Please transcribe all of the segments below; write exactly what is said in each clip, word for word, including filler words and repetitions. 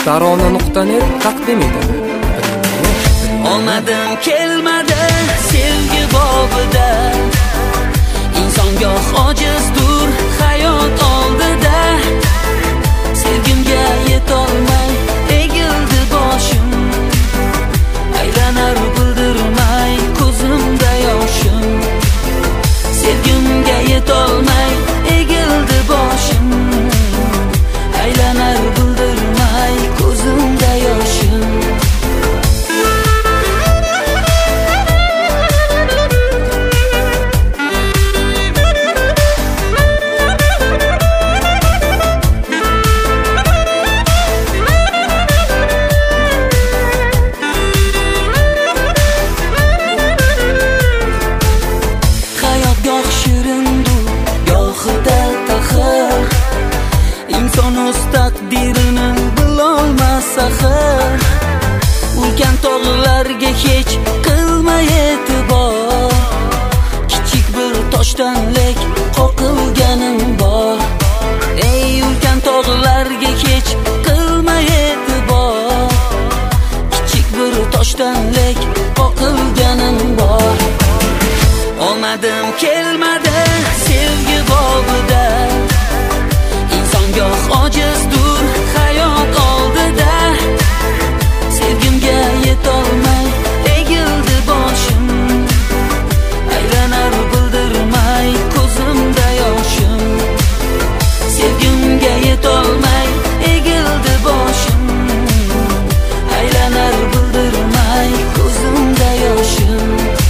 tarona nuqta net taqdim etadi. Omadim kelmadi sevgi bobida, inson goh ojizdur hayot oldida. Sevgimga yetolmay egildi boshim, aylanar bildirmay ko'zimda yoshim. Sevgimga yetolmay egildi boshim, aylanar bildirmay ko'zimda yoshim. Inson o'z taqdirini bilolmas axir, ulkan tog'larga hech qilmay e'tibor. Kichik bir toshdan lek qoqilganim bor. Ey ulkan tog'larga hech qilmay e'tibor, kichik bir toshdan lek qoqilganim bor. Omadim kelmadi sevgi bobida, goh ojizdur hayot oldida. Sevgimga yetolmay egildi boshim, aylanar bildirmay ko'zimda yoshim. Sevgimga yetolmay egildi boshim, aylanar bildirmay ko'zimda yoshim.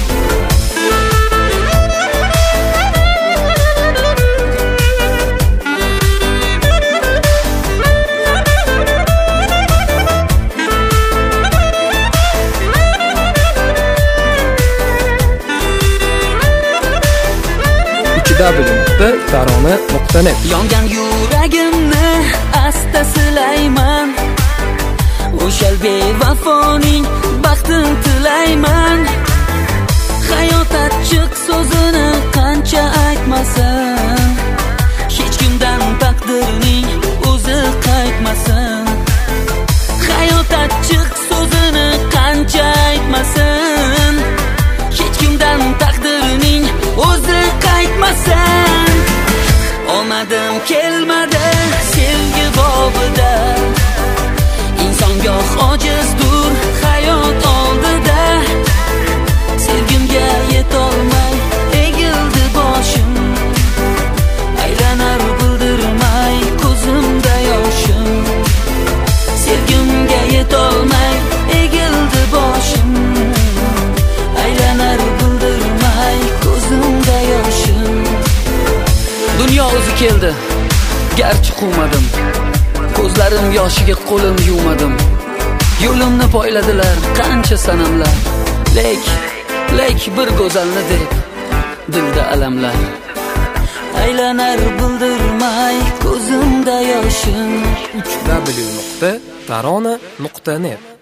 w nuqta tarona nuqta net. Yongan yuragimni asta silayman, o'shal bevafoning baxtini tilayman. Hayot achchiq so'zini qancha aytmasin, hech kimdan taqdirning o'zi qaytmasin. Hayot achchiq so'zini qancha aytmasin, hech kimdan taqdirning o'zi qaytmasin. Omadim kelmadi sevgi bobida, inson goh ojizdur hayot oldida. Sevgimga yetolmay egildi boshim, aylanar bildirmay ko'zimda yoshim. Sevgimga yetolmay egildi boshim, aylanar bildirmay ko'zimda yoshim. Dunyo o'zi keldi, garchi quvmadim, ko'zlarim yoshiga qo'lim yuvmadim. Yo'limni poyladilar qancha sanamlar, lek lek bir go'zalni deb dilda alamlar. Aylanar bildirmay ko'zimda yoshim. w nuqta tarona nuqta net